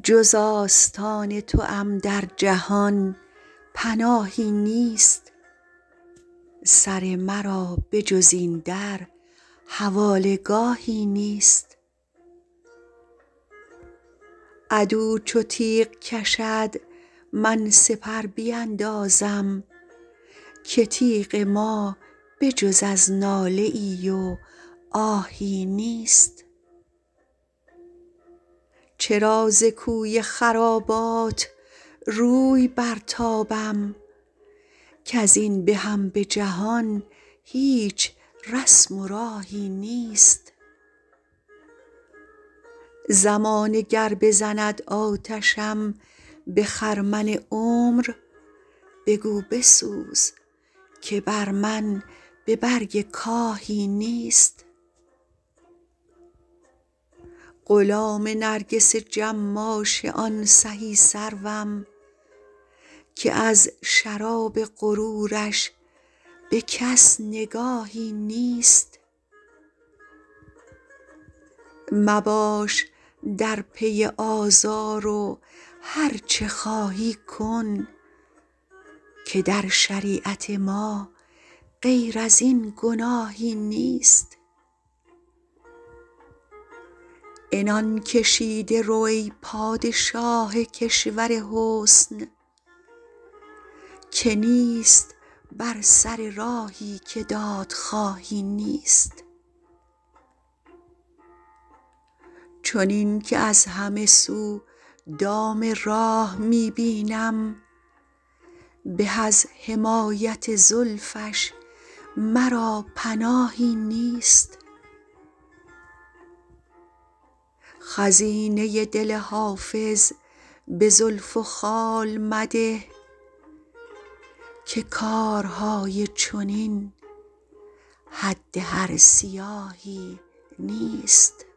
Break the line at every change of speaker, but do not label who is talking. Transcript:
جز آستان توام در جهان پناهی نیست. سر مرا به جز این در حواله گاهی نیست. عدو چو تیغ کشد من سپر بیندازم، که تیغ ما به جز از ناله ای و آهی نیست. چرا ز کوی خرابات روی برتابم، کز این به هم به جهان هیچ رسم و راهی نیست. زمانه گر بزند آتشم به خرمن عمر، بگو بسوز که بر من به برگ کاهی نیست. غلام نرگس جماش آن سهی سروم، که از شراب غرورش به کس نگاهی نیست. مباش در پی آزار و هر چه خواهی کن، که در شریعت ما غیر از این گناهی نیست. عنان کشیده رو ای پادشاه کشور حسن، که نیست بر سر راهی که دادخواهی نیست. چنین که از همه سو دام راه می بینم، به از حمایت زلفش مرا پناهی نیست. خزینه دل حافظ به زلف و خال مده، که کارهای چنین حد هر سیاهی نیست.